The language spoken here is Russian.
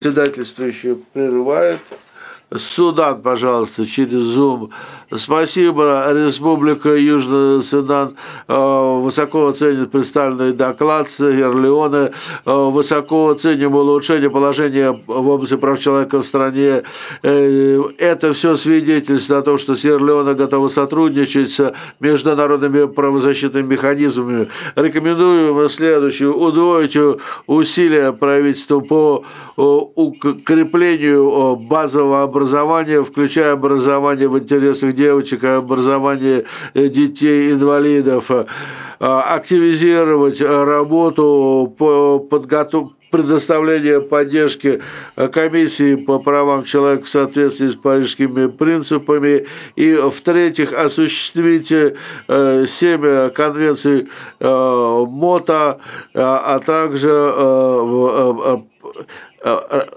Председательствующий прерывает. Судан, пожалуйста, через Zoom. Спасибо, Республика Южный Судан высоко ценит представленный доклад Сьерра-Леоне, высоко ценим улучшение положения в области прав человека в стране. Это все свидетельствует о том, что Сьерра-Леоне готова сотрудничать с международными правозащитными механизмами. Рекомендуем следующее: удвоить усилия правительства по укреплению базового образования, включая образование в интересах девочек и образование детей-инвалидов, активизировать работу по подготовке предоставление поддержки комиссии по правам человека в соответствии с парижскими принципами и, в-третьих, осуществить 7 конвенций МОТА, а также